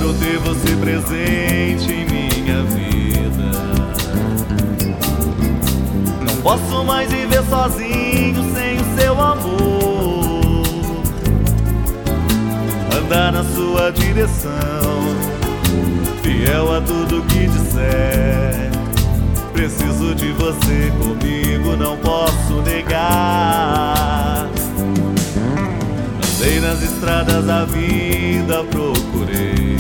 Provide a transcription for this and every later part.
quero ter você presente em minha vida. Não posso mais viver sozinho sem o seu amor. Andar na sua direção, fiel a tudo que disser. Preciso de você comigo, não posso negar. Andei nas estradas da vida, procurei.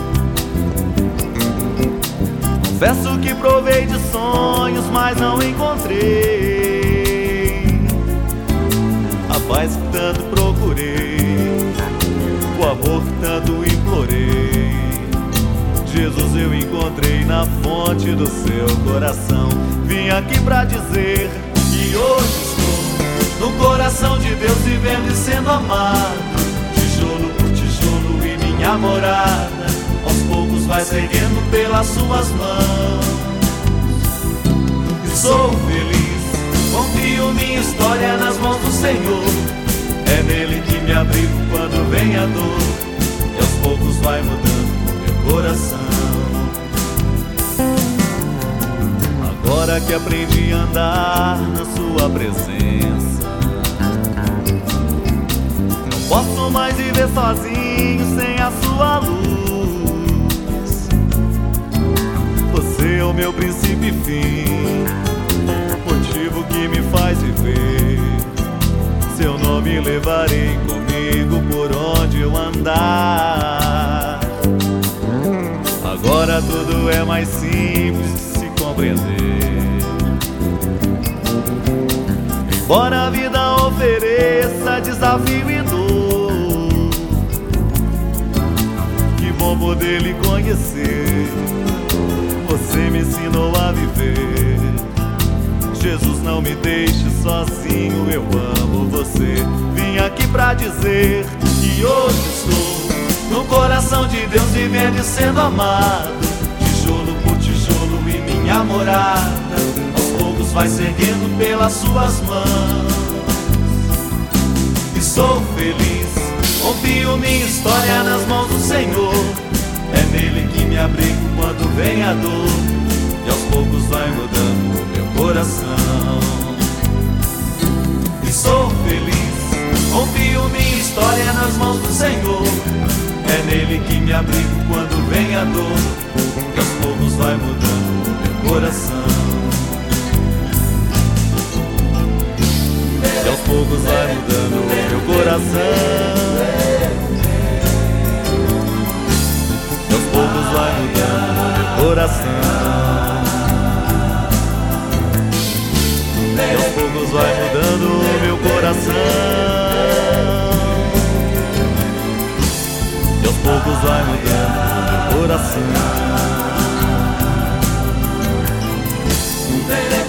Confesso que provei de sonhos, mas não encontrei a paz que tanto procurei, o amor que tanto implorei. Jesus, eu encontrei na fonte do seu coração. Vim aqui pra dizer que hoje estou no coração de Deus, vivendo e sendo amado, tijolo por tijolo, e minha morada aos poucos vai seguindo pelas suas mãos. E sou feliz, confio minha história nas mãos do Senhor. É nele que me abrigo quando vem a dor, e aos poucos vai mudando coração. Agora que aprendi a andar na sua presença, não posso mais viver sozinho sem a sua luz. Você é o meu princípio e fim, motivo que me faz viver. Seu nome levarei comigo por onde eu andar. Agora tudo é mais simples de se compreender. Embora a vida ofereça desafio e dor, que bom poder lhe conhecer. Você me ensinou a viver. Jesus, não me deixe sozinho, eu amo você. Vim aqui pra dizer que hoje estou no coração de Deus, vivendo e sendo amado, tijolo por tijolo, e minha morada aos poucos vai seguindo pelas suas mãos. E sou feliz, confio minha história nas mãos do Senhor. É nele que me abrigo quando vem a dor, e aos poucos vai mudando o meu coração. E sou feliz, confio minha história nas mãos do Senhor. É nele que me abrigo quando vem a dor, e aos poucos vai mudando o meu coração. E aos poucos vai mudando o meu coração. E aos poucos vai mudando o meu coração. E aos poucos vai mudando o meu coração. E aos poucos vai mudando o meu coração.